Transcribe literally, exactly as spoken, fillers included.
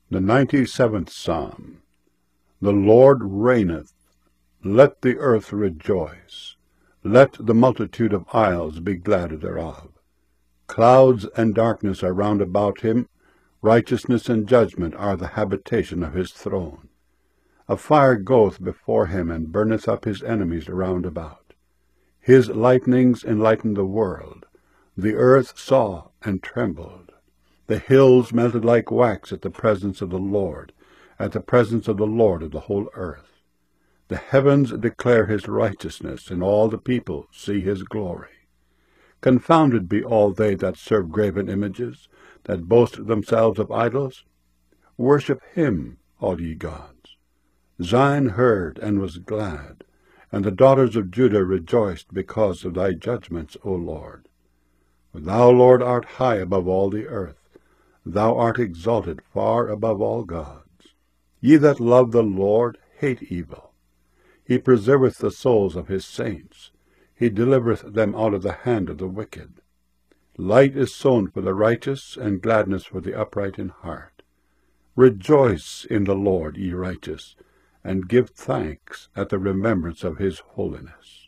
The ninety-seventh Psalm. The Lord reigneth. Let the earth rejoice. Let the multitude of isles be glad thereof. Clouds and darkness are round about him. Righteousness and judgment are the habitation of his throne. A fire goeth before him, and burneth up his enemies round about. His lightnings enlighten the world. The earth saw and trembled. The hills melted like wax at the presence of the Lord, at the presence of the Lord of the whole earth. The heavens declare his righteousness, and all the people see his glory. Confounded be all they that serve graven images, that boast themselves of idols. Worship him, all ye gods. Zion heard and was glad, and the daughters of Judah rejoiced because of thy judgments, O Lord. For thou, Lord, art high above all the earth. Thou art exalted far above all gods. Ye that love the Lord hate evil. He preserveth the souls of his saints. He delivereth them out of the hand of the wicked. Light is sown for the righteous, and gladness for the upright in heart. Rejoice in the Lord, ye righteous, and give thanks at the remembrance of his holiness.